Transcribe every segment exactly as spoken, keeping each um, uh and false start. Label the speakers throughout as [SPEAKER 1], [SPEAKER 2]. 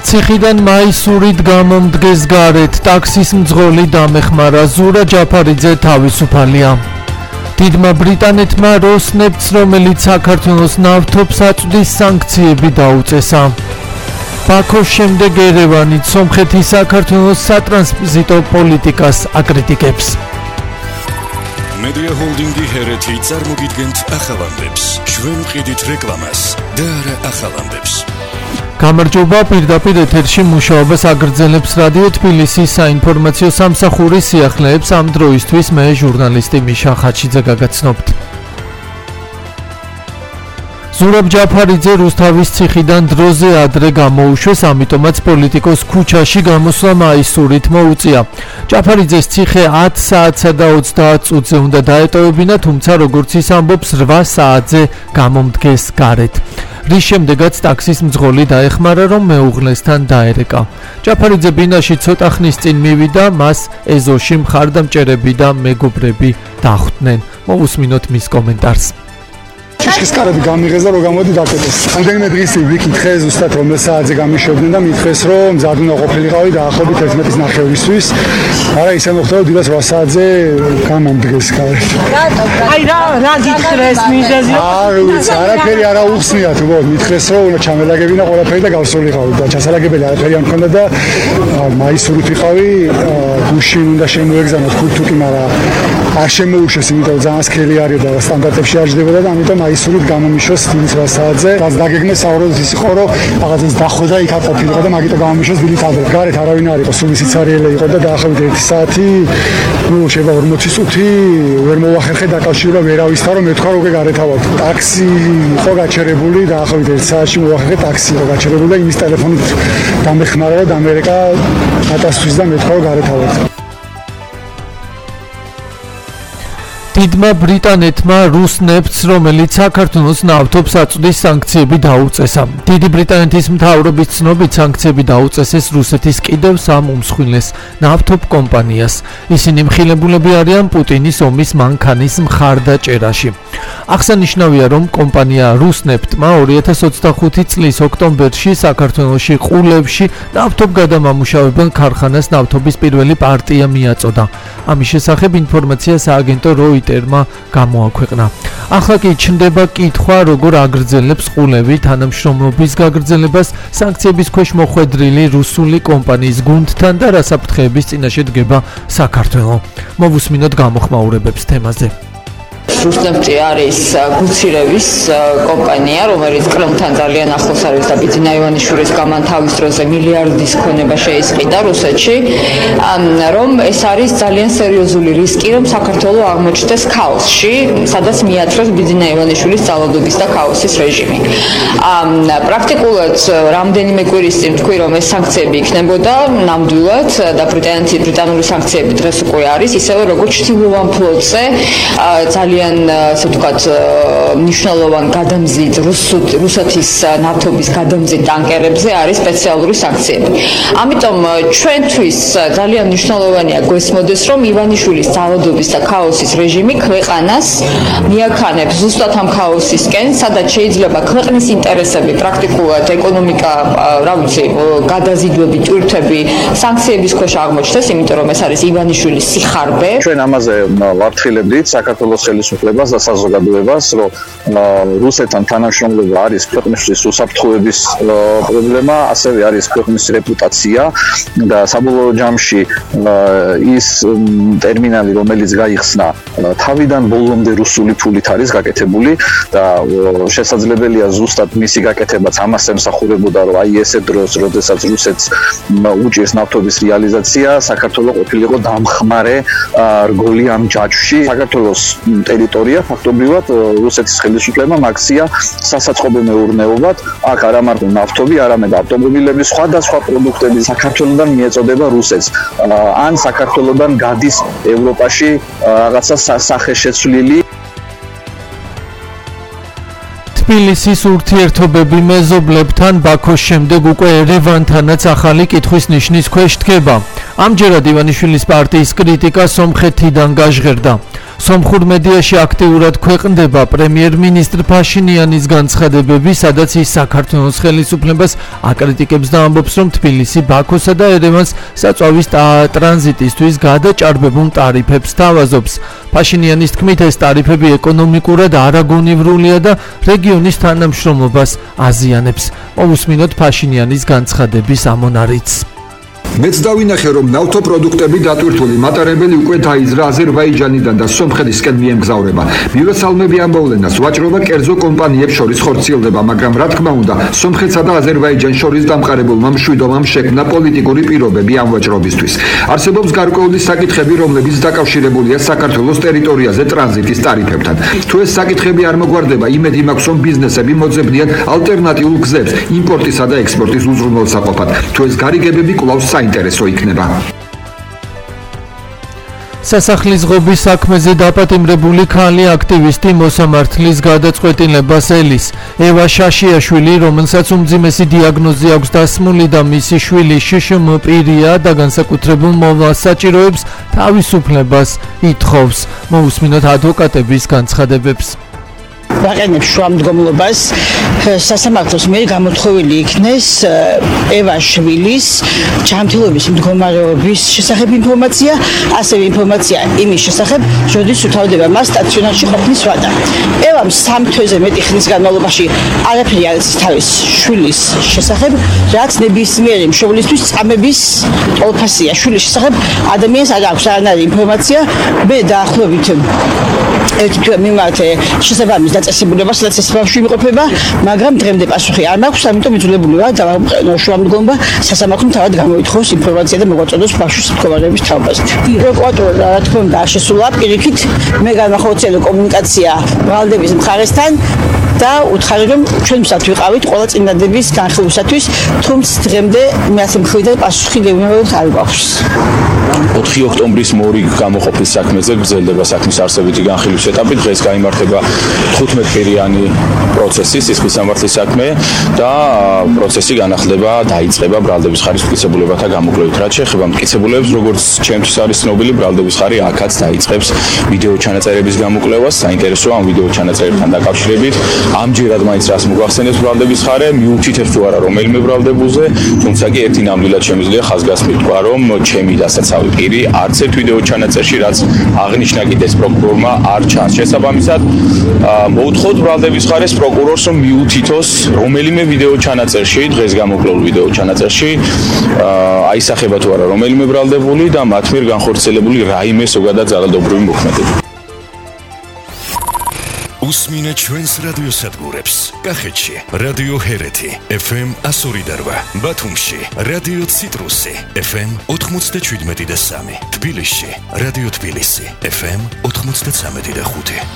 [SPEAKER 1] ციხიდან მაისურით გამომდგეს გარეთ, ტაქსის მძღოლი დამეხმარა, ზურა ჯაფარიძე თავისუფალია. დიდმა ბრიტანეთმა როსნეფტს, რომელიც საქართველოს ნავთობს აწვდის სანქციები დაუწესა. ბაქოს შემდეგ ერევანი სომხეთის საქართველოს სატრანზიტო პოლიტიკას აკრიტიკებს.
[SPEAKER 2] Media Holding-ი ჰერეთი წარმოგიდგენთ ახალ ამბებს. ჩვენ ვყიდით რეკლამას და არა ახალ ამბებს.
[SPEAKER 1] გამარჯობა, პირდაპირ ეთერში მუშაობას აგრძელებს რადიო თბილისის საინფორმაციო სამსახურის სიახლეებს. ამ დროისთვის მე ჟურნალისტი მიშა ხაჩიძე გაგაცნობთ. ზურაბ ჯაფარიძე რუსთავის ციხიდან დროზე ადრე გამოუშვეს, ამიტომაც პოლიტიკოს ქუჩაში გამოსვლა მაისურით მოუწია. ჯაფარიძეს ციხე ათ საათსა და ოცდაათ წუთზე უნდა დაეტოვებინა, თუმცა როგორც ის ამბობს, რვა საათზე გამომდგეს გარეთ. რის შემდეგაც ტაქსის მძღოლი დაეხმარა, რომ მეუღლესთან დაერეკა. ჯაფარიძე ბინაში ცოტა ხნის წინ მივიდა, მას ეზოში მხარდამჭერები და მეგობრები დახვდნენ. მოვუსმინოთ მის კომენტარს.
[SPEAKER 3] Ჭიშკის კარები გამიღეს და რო გამოდი დაკეტეს. რამდენიმე დღის წინ ვიკითხე ზუსტად რომელ საათზე გამიშვებდნენ და მითხრეს რომ მზად უნდა ყოფილიყავი დაახლოებით ერთმეტის ნახევრისთვის. არა ისე მოხდა რომ დილას რვა საათზე გამომდგეს გარეთ.
[SPEAKER 4] აი რა რა გითხრეს მიზეზი?
[SPEAKER 3] არა ვიცი, არაფერი არა უხსნიათ, უბრალოდ მითხრეს რომ უნდა ჩამელაგებინა ყველაფერი და გავსულიყავი და ჩასალაგებელი არაფერი არ მქონდა და მაისურით ვიყავი, გუშინ უნდა შემოეგზავნოთ ქურთუკი, მაგრამ არ შემოუშვეს, იმიტომ რომ ძალიან სქელი არის და სტანდარტებში არ ჯდებოდა და ამიტომ მაისურით გამომიშვეს დილის რვა საათზე. რაც დაგეგმეს საუბრობთ ის იყო, რომ რაღაცას დახვდა იქ არ ყოფილიყო და მაგიტო გამომიშვეს დილით ადრე. გარეთ არავინ არ იყო, სულ სიცარიელე იყო და დაახლოებით ერთი საათი, ნუ შევა ორმოცი წუთი ვერ მოვახერხე დაკავშირება ვერავისთან, რომ მეთქვა რომ გარეთ ავარ. ტაქსი იყო გაჩერებული, დაახლოებით ერთი საათში მოვახერხე ტაქსი იყო გაჩერებული და იმის ტელეფონით დამეხმარა და დამერეკა ათასთვის და მეთქვა რომ გარეთ ავარ. დიდმა ბრიტანეთმა რუსნეფტს, რომელიც საქართველოს ნავთობს აწვდის სანქციები დაუწესა. დიდი ბრიტანეთის მთავრობის ცნობით სანქციები დაუწესეს რუსეთის კიდევ სამ უმსხვილეს ნავთობ კომპანიას. ისინი მხილებულები არიან პუტინის ომის მანქანის მხარდაჭერაში. აღსანიშნავია, რომ კომპანია რუსნეფტმა ორი ათას ოცდახუთი წლის ოქტომბერში საქართველოში ყულევში ნავთობ გადამამუშავებელ ქარხანას ნავთობის პირველი პარტია მიაწოდა. ამის შესახებ ინფორმაცია სააგენტო როიტერმა გამოაქვეყნა. ახლა კი ჩნდება კითხვა, როგორ აგ�რძელებს ყულევი თანამშრომლობის გაგრძელებას სანქციების ქვეშ მოხვედრილი რუსული კომპანიის გუნდთან და რა საფრთხეების წინაშე დგება საქართველო. მოვუსმინოთ გამოხმაურებებს თემაზე.
[SPEAKER 5] რუსნეფტი არის გულცირების კომპანია, რომელიც კრემლთან ძალიან ახლოს არის და ბიძინა ივანიშვილის გამან თავის დროზე მილიარდის ქონება შეისყიდა რუსეთში, რომ ეს არის ძალიან სერიოზული რისკი, რომ საქართველო აღმოჩნდეს ქაოსში, სადაც მიაწევს ბიძინა ივანიშვილის ძალადობის და ქაოსის რეჟიმი. პრაქტიკულად რამდენიმე კვირის წინ თქვი, რომ ეს სანქციები იქნებოდა ნამდვილად და ბრიტანეთის ბრიტანული სანქციები დღეს უკვე არის, ისევე როგორც ჩრდილოვან ფლოტზე ძალიან ასე ვთქვათ მნიშვნელოვან გადამზიდ რუსეთის ნავთობის გადამზიდ ტანკერებზე არის სპეციალური სანქციები. ამიტომ ჩვენთვის ძალიან მნიშვნელოვანია გვესმოდეს, რომ ივანიშვილის ძალადობის და ქაოსის რეჟიმი ქვეყანას მიაქანებს ზუსტად ამ ქაოსისკენ, სადაც შეიძლება ქვეყნის ინტერესები, პრაქტიკულად ეკონომიკა, რა ვიცი, გადაზიდვები, ტვირთები სანქციების ქვეშ აღმოჩნდეს, იმიტომ რომ ეს არის ივანიშვილის სიხარბე.
[SPEAKER 6] ჩვენ ამაზე ვაფრთხილებდით საქართველოს ხელისუფლებას და საზოგადოებას, რომ რუსეთთან თანამშრომლობა არის ქვეყნისთვის უსაფრთხოების პრობლემა, ასევე არის ქვეყნის რეპუტაცია და საბოლოო ჯამში ის ტერმინალი, რომელიც გაიხსნა, თავიდან ბოლომდე რუსული ფულით არის გაკეთებული და შესაძლებელია ზუსტად მისი გაკეთებაც ამას ემსახურებოდა, რომ აი ესე დროს, როდესაც რუსეთს უჭირს ნავთობის რეალიზაცია, საქართველო ყოფილიყო დამხმარე რგოლი ამ ჯაჭვში. საქართველოს ტერიტორია ფაქტობრივად რუსეთის ხელისუფლებამ აქცია სასაწყობო მეურნეობად. აქ არა მარტო ნავთობი, არამედ ავტომობილები, სხვადასხვა პროდუქტები საქართველოდან მიეწოდება რუსეთს. ან საქართველოდან გადის ევროპაში რაღაცა სახეშეცვლილი.
[SPEAKER 1] თბილისის ურთიერთობები მეზობლებთან ბაქოს შემდეგ უკვე ერევანთანაც ახალი კითხვის ნიშნის ქვეშ დგება. ამჯერად ივანიშვილის პარტიის კრიტიკა სომხეთიდან გაჟღერდა. სომხურ მედიაში აქტიურად ქვეყნდება პრემიერ-მინისტრ ფაშინიანის განცხადებები, სადაც ის საქართველოს ხელისუფლებას აკრიტიკებს და ამბობს, რომ თბილისი, ბაქოსა და ერევანს საწვავის ტრანზიტისთვის გადაჭარბებულ ტარიფებს თავაზობს. ფაშინიანის თქმით, ეს ტარიფები ეკონომიკურად არაგონივრულია და რეგიონის თანამშრომლობას აზიანებს. მოვუსმინოთ ფაშინიანის განცხადების ამონარიც.
[SPEAKER 7] მეც დავინახე, რომ ნავთობპროდუქტები დატვირთული მატარებელი უკვე დაიზრა აზერბაიჯანიდან და სომხეთისკენ მიემგზავრება. მივეცალმები ამ მოვლენას, ვაჭრობა კერძო კომპანიებს შორის ხორციელდება, მაგრამ რა თქმა უნდა, სომხეთსა და აზერბაიჯანს შორის დამყარებულმა მშვიდობამ შექმნა პოლიტიკური პირობები ამ ვაჭრობისთვის. არსებობს გარკვეული საკითხები, რომლებიც დაკავშირებულია საქართველოს ტერიტორიაზე ტრანზიტის ტარიფებთან. თუ ეს საკითხები არ მოგვარდება, იმედი მაქვს, რომ ბიზნესები მოძებნიან ალტერნატიულ გზებს იმპორტისა და ექსპორტის უზრუნველსაყოფად. თუ ეს გარიგებები კვლავ საინტერესო იქნება.
[SPEAKER 1] სასახლის ღობის საქმეზე დაპატიმრებული ქალი აქტივისტი მოსამართლის გადაწყვეტილებას ელის. ევა შაშიაშვილი, რომელსაც უმძიმესი დიაგნოზი აქვს დასმული და მისი შვილი შშმ პირია და განსაკუთრებულ მოვლას საჭიროებს, თავისუფლებას ითხოვს. მოусმინოთ ადვოკატების განცხადებებს.
[SPEAKER 8] ვაყენებს შუამდგომლობას სასამართლოს მიერ გამოთხოვილი იქნეს ევაშვილის ჯანმრთელობის მდგომარეობის შესახებ ინფორმაცია, ასევე ინფორმაცია იმის შესახებ, როდის უთავდება მას სტაციონარში ყოფნის ვადა. ევამ სამ თვეზე მეტი ხნის განმავლობაში არაფერი არ იცის თავის შვილის შესახებ, რაც ნებისმიერი მშობლისთვის წამების ტოლფასია. შვილის შესახებ ადამიანს არ აქვს არანაირი ინფორმაცია. მე დაახლოებით ერთი თვე მიმართე შესაბამის დაწესებულებას, სადაც ეს ბავშვი იმყოფება, მაგრამ დღემდე პასუხი არ მაქვს, ამიტომ იძულებული ვარ დავამყენო შუამდგომლობა სასამართლომ თავად გამოითხოვოს ინფორმაცია და მოგვაწოდოს ბავშვის მდგომარეობის თაობაზე. პროკურატურა რა თქმა უნდა არ შესულა პირიქით, მე განახორციელე კომუნიკაცია ბრალდების მხარესთან და უთხარი რომ ჩვენ მსად ვიყავით ყველა წინადადების განხილვისათვის, თუმცა დღემდე მეათე მხრიდან პასუხი გეუბნებათ არ გვაქვს.
[SPEAKER 9] ოთხი ოქტომბრის მორი გამოყოფის საქმეზე გრძელდება საქმის არსებითი განხილვის ეტაპი. დღეს გაიმართება თხუთმეტპირიანი პროცესი, სისხლის სამართლის საქმე და პროცესი განახლდება, დაიწყება ბრალდების ხარის მტკიცებულებათა გამოკვლევით. რაც შეეხება მტკიცებულებს, როგორც ჩემთვის არის ცნობილი, ბრალდების ხარი აქაც დაიწყებს ვიდეო ჩანაწერების გამოკვლევას. საინტერესოა ამ ვიდეო ჩანაწერებთან დაკავშირებით. ამჯერად მაინც რას მოგახსენებს ბრალდების ხარე, მიუჩითებს თუ არა რომელიმე ბრალდებულზე, თუმცა კი ერთი ნამდვილად შემიძლია ხაზგასმით თქვა, რომ ჩემი დასაცავი პირი არც ერთ ვიდეო ჩანაწერში, რაც აღნიშნა კიდეც პროკურორმა, არ ჩანს. შესაბამისად, მოუთხოვთ ბრალდების ხარეს პროკურორს, რომ მიუთითოს რომელიმე ვიდეო ჩანაწერში, დღეს გამოკვლეულ ვიდეო ჩანაწერში, აისახება თუ არა რომელიმე ბრალდებული და მათ მიერ განხორციელებული რაიმე ზოგადად ძალადობრივი მოქმედება.
[SPEAKER 2] უსმინე ჩვენს რადიოსადგურებს. კახეთში რადიო ჰერეთი ეფ ემ one oh three eight, ბათუმში რადიო ციტრუსი ეფ ემ ninety-seven point three, თბილისში რადიო თბილისი ეფ ემ ninety-three point five.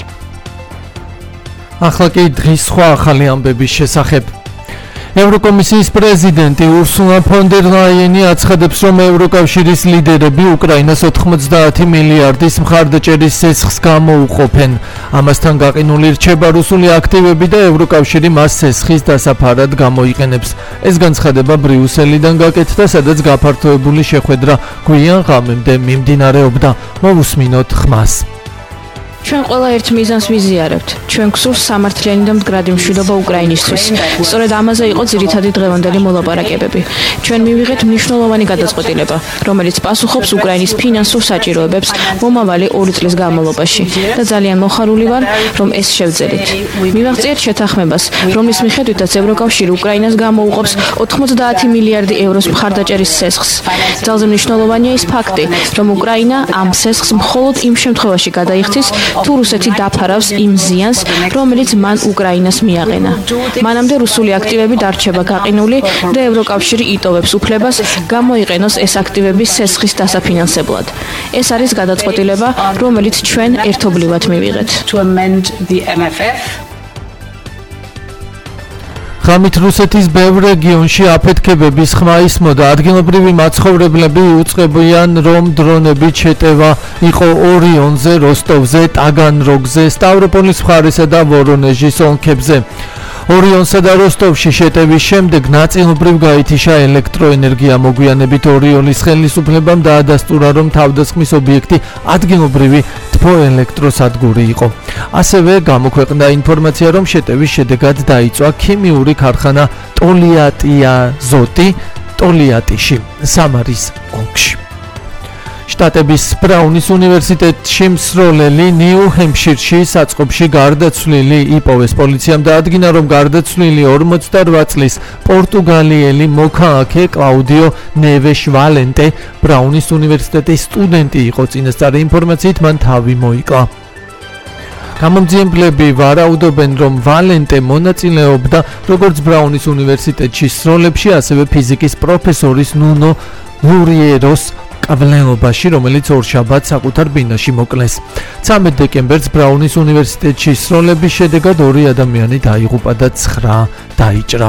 [SPEAKER 1] ახლა კი დღის სხვა ახალი ამბების შესახებ. ევროკომისიის პრეზიდენტი ურსულა ფონ დერ ლაიენი აცხადებს, რომ ევროკავშირის ლიდერები უკრაინას ოთხმოცდაათი მილიარდის მხარდაჭერის ცეცხლს გამოუყოფენ. ამასთან გაყინული რჩება რუსული აქტივები და ევროკავშირი მას ცეცხლის დასაფარად გამოიყენებს. ეს განცხადება ბრიუსელიდან გაკეთდა, სადაც გაფართოებული შეხვედრა გვიან ღამემდე მიმდინარეობდა. მოვუსმინოთ ხმას.
[SPEAKER 10] ჩვენ ყველა ერთ მიზანს ვიზიარებთ. ჩვენ გსურს სამართლიანი და მდგრადი მშვიდობა უკრაინისთვის. სწორედ ამაზე იყო ძირითადი დღევანდელი მოლაპარაკებები. ჩვენ მივიღეთ მნიშვნელოვანი გადაწყვეტილება, რომელიც პასუხობს უკრაინის ფინანსურ საჭიროებებს მომავალი ორი წლის განმავლობაში და ძალიან მოხარული ვარ, რომ ეს შევძელით. მივაღწიეთ შეთანხმებას, რომლის მიხედვითაც ევროკავშირი უკრაინას გამოუყოფს ოთხმოცდაათი მილიარდი ევროს მხარდაჭერის ცეცხლს. ძალზე მნიშვნელოვანია ის ფაქტი, რომ უკრაინა ამ ცეცხლს მხოლოდ იმ შემთხვევაში გადაიხდის, თუ რუსეთი დაფარავს იმ ზიანს, რომელიც მან უკრაინას მიაყენა. მანამდე რუსული აქტივები დარჩება გაყინული და ევროკავშირი იტოვებს უფლებას გამოიყენოს ეს აქტივების ცეცხლის დასაფინანსებლად. ეს არის გადაწყვეტილება, რომელიც ჩვენ ერთობლივად მივიღეთ.
[SPEAKER 1] ღამით რუსეთის ბევრ რეგიონში აფეთქებების ხმა ისმოდა. ადგილობრივი მაცხოვრებლები უწყებიან, რომ დრონებით შეტევა იყო ორიონზე, როსტოვზე, ტაგანროგზე, სტავროპოლის მხარესა და ვორონეჟის ოლქებზე. ორიონსა და როსტოვში შეტევის შემდეგ ნაწილობრივ გაითიშა ელექტროენერგია. მოგვიანებით ორიონის ხელისუფლებამ დაადასტურა, რომ თავდასხმის ობიექტი ადგილობრივი უთბო ელექტროსადგური იყო. ასევე გამოქვეყნდა ინფორმაცია, რომ შეტევის შედეგად დაიწვა ქიმიური ქარხანა ტოლიატიაზოტი ტოლიატიში, სამარის ოლქში. შტატების ბრაუნის უნივერსიტეტში მსროლელი ნიუ-ჰემფშირში საწყობში გარდაცვლილი იპოვეს. პოლიციამ დაადგინა, რომ გარდაცვლილი ორმოცდარვა წლის პორტუგალიელი მოქალაქე კლაუდიო ნევეშ ვალენტე ბრაუნის უნივერსიტეტის სტუდენტი იყო. წინასწარი ინფორმაციით მან თავი მოიკლა. გამომძიებლები ვარაუდობენ, რომ ვალენტე მონაწილეობდა როგორც ბრაუნის უნივერსიტეტში სროლებში, ასევე ფიზიკის პროფესორის ნუნო ლურიეროს კვლევობაში, რომელიც ორშაბათს საკუთარ ბინაში მოკლეს. ცამეტ დეკემბერს ბრაუნის უნივერსიტეტში სროლების შედეგად ორი ადამიანი დაიღუპა და ცხრა დაიჭრა.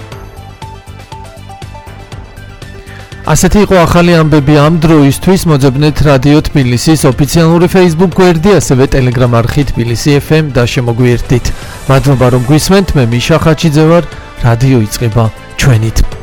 [SPEAKER 1] ასეთი იყო ახალი ამბები ამ დროისთვის. მოძებნეთ რადიო თბილისის ოფიციალური Facebook გვერდი, ასევე Telegram არხი თბილისი ეფ ემ და შემოგვიერთდით. მადლობა რომ გვისმენთ, მე მიშა ხაჩიძე ვარ, რადიო იწყება ჩვენით.